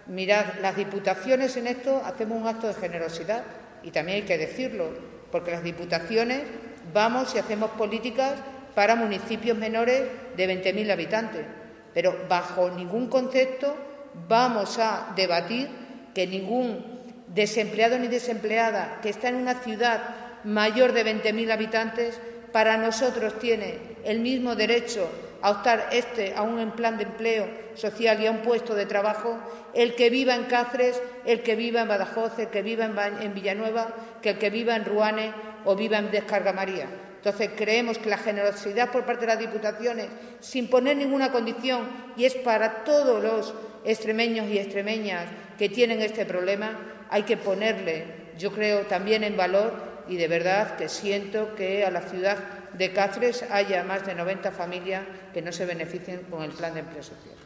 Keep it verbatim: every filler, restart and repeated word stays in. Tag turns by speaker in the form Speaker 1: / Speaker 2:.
Speaker 1: mirad, las diputaciones en esto hacemos un acto de generosidad y también hay que decirlo, porque las diputaciones vamos y hacemos políticas para municipios menores de veinte mil habitantes, pero bajo ningún concepto vamos a debatir que ningún desempleado ni desempleada que está en una ciudad mayor de veinte mil habitantes para nosotros tiene el mismo derecho a optar este a un plan de empleo social y a un puesto de trabajo el que viva en Cáceres, el que viva en Badajoz, el que viva en Villanueva, que el que viva en Ruane o viva en Descarga María. Entonces, creemos que la generosidad por parte de las diputaciones, sin poner ninguna condición, y es para todos los extremeños y extremeñas que tienen este problema, hay que ponerle, yo creo, también en valor, y de verdad que siento que a la ciudad de Cáceres haya más de noventa familias que no se beneficien con el plan de empleo social.